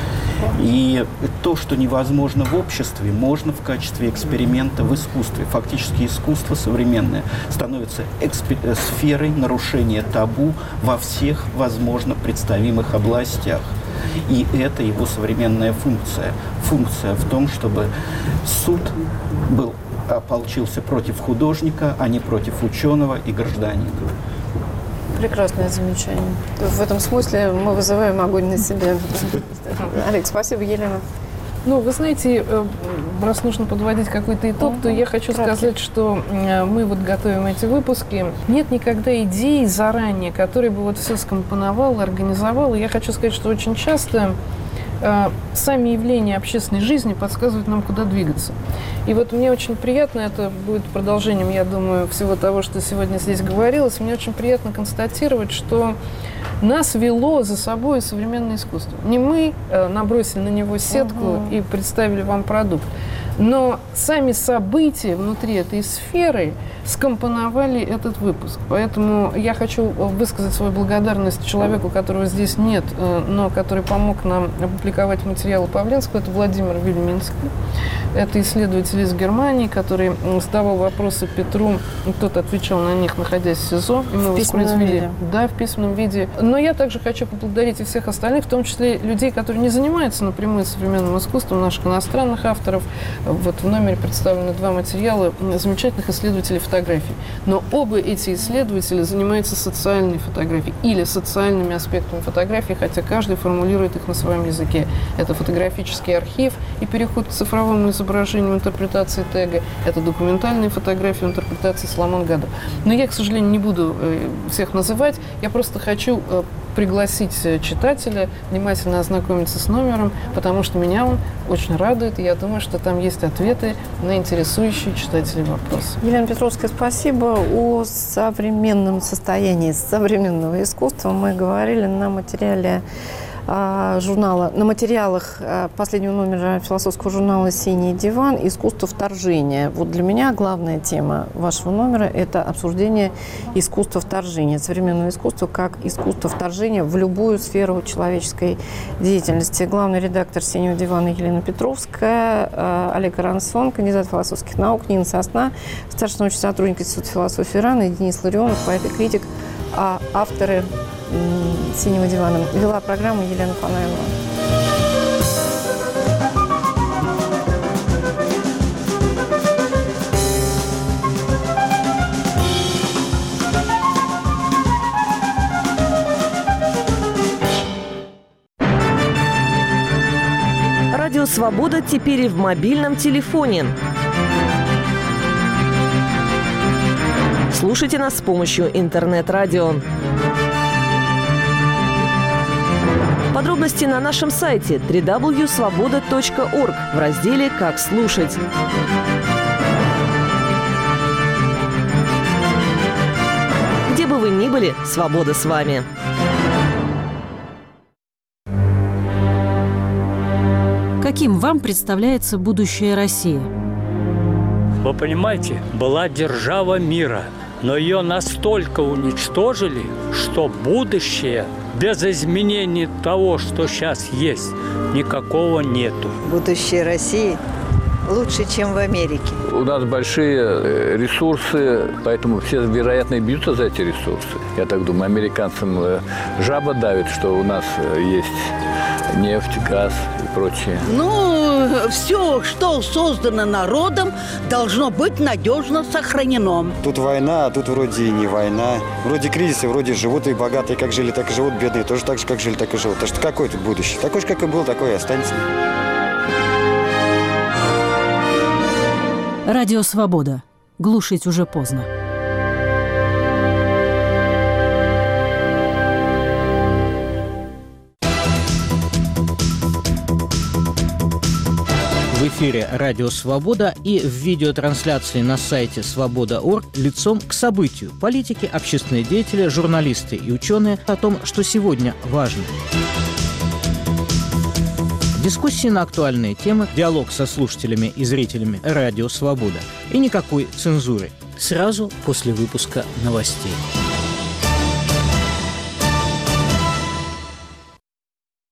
И то, что невозможно в обществе, можно в качестве эксперимента в искусстве. Фактически искусство современное становится экспер- сферой нарушения табу во всех возможно представимых областях. И это его современная функция. Функция в том, чтобы суд был, ополчился против художника, а не против ученого и гражданина. Прекрасное замечание. В этом смысле мы вызываем огонь на себе. Олег, спасибо, Елена. Ну, вы знаете, раз нужно подводить какой-то итог, то я хочу сказать, что мы вот готовим эти выпуски. Нет никогда идеи заранее, которая бы вот все скомпоновала, организовала. Я хочу сказать, что очень часто сами явления общественной жизни подсказывают нам, куда двигаться. И вот мне очень приятно, это будет продолжением, я думаю, всего того, что сегодня здесь говорилось, мне очень приятно констатировать, что нас вело за собой современное искусство. Не мы э, набросили на него сетку uh-huh. и представили вам продукт, но сами события внутри этой сферы скомпоновали этот выпуск. Поэтому я хочу высказать свою благодарность человеку, которого здесь нет, э, но который помог нам опубликовать материалы Павленского. Это Владимир Вельминский. Это исследователь из Германии, который задавал вопросы Петру, тот отвечал на них, находясь в СИЗО. И мы в письменном виде. Да, в письменном виде. Но я также хочу поблагодарить и всех остальных, в том числе людей, которые не занимаются напрямую современным искусством, наших иностранных авторов. Вот в номере представлены два материала замечательных исследователей фотографий. Но оба эти исследователя занимаются социальной фотографией или социальными аспектами фотографии, хотя каждый формулирует их на своем языке. Это фотографический архив и переход к цифровому изображению, интерпретации тега. Это документальные фотографии, интерпретации Соломон Гадо. Но я, к сожалению, не буду всех называть. Я просто хочу пригласить читателя внимательно ознакомиться с номером, потому что меня он очень радует, и я думаю, что там есть ответы на интересующие читателей вопросы. Елена Петровская, спасибо. О современном состоянии современного искусства мы говорили на материале журнала, на материалах последнего номера философского журнала «Синий диван» «Искусство вторжения». Вот для меня главная тема вашего номера – это обсуждение искусства вторжения, современного искусства как искусство вторжения в любую сферу человеческой деятельности. Главный редактор «Синего дивана» Елена Петровская, Олег Арансон, кандидат философских наук, Нина Сосна, старший научный сотрудник Института философии РАН, и Денис Ларионов, поэт и критик, а авторы «Синего дивана». Вела программу Елена Панаева. Радио «Свобода» теперь и в мобильном телефоне. Слушайте нас с помощью интернет-радио. Подробности на нашем сайте дабл ю дабл ю дабл ю точка свобода точка орг в разделе «Как слушать». Где бы вы ни были, свобода с вами. Каким вам представляется будущее России? Вы понимаете, была держава мира, но ее настолько уничтожили, что будущее без изменений того, что сейчас есть, никакого нету. Будущее России лучше, чем в Америке. У нас большие ресурсы, поэтому все, вероятно, и бьются за эти ресурсы. Я так думаю, американцам жаба давит, что у нас есть нефть, газ и прочее. Ну, все, что создано народом, должно быть надежно сохранено. Тут война, а тут вроде и не война. Вроде кризисы, вроде живут и богатые, как жили, так и живут, бедные тоже так же, как жили, так и живут. Так что какое тут будущее? Такое же, как и был, такое и останется. Радио «Свобода». Глушить уже поздно. В эфире «Радио Свобода» и в видеотрансляции на сайте свобода точка орг лицом к событию. Политики, общественные деятели, журналисты и ученые о том, что сегодня важно. Дискуссии на актуальные темы, диалог со слушателями и зрителями «Радио Свобода» и никакой цензуры. Сразу после выпуска новостей.